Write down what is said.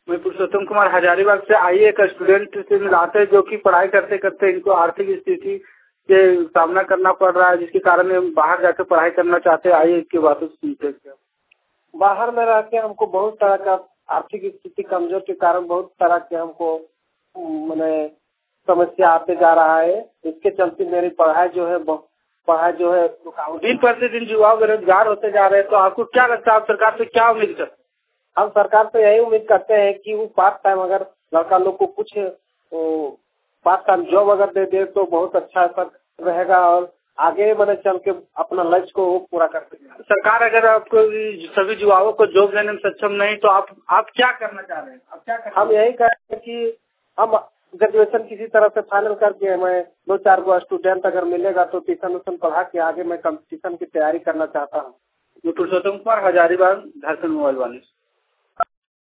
मैं पुरुषोत्तम कुमार हजारीबाग से आइए एक स्टूडेंट से मिलाते हैं जो कि पढ़ाई करते करते इनको आर्थिक स्थिति के सामना करना पड़ रहा है, जिसके कारण हम बाहर जाकर पढ़ाई करना चाहते हैं। आइए इसकी बातों से सुनते हैं। बाहर में रह के हमको बहुत तरह का आर्थिक स्थिति कमजोर के कारण बहुत तरह के हमको मैंने समस्या आते जा रहा है। इसके चलते मेरी पढ़ाई जो है दिन प्रतिदिन युवा बेरोजगार होते जा रहे हैं। तो आपको क्या लगता है, आप सरकार से क्या उम्मीद करते हैं? हम सरकार से यही उम्मीद करते हैं कि वो पार्ट टाइम अगर लड़का लोग को कुछ पार्ट टाइम जॉब अगर दे दे तो बहुत अच्छा रहेगा और आगे मैंने चल के अपना लक्ष्य को पूरा कर सकें। सरकार अगर आपको सभी युवाओं को जॉब देने में सक्षम नहीं तो आप क्या करना चाह रहे हैं? आप क्या करना? हम यही कह रहे हैं कि हम ग्रेजुएशन किसी तरह से फाइनल करके मैं 2-4 गो स्टूडेंट अगर मिलेगा तो ट्यूशन पढ़ा के आगे मैं कंपटीशन की तैयारी करना चाहता हूँ। पुरुषोत्तम कुमार हजारीबाग, झारखंड मोबाइल वाले।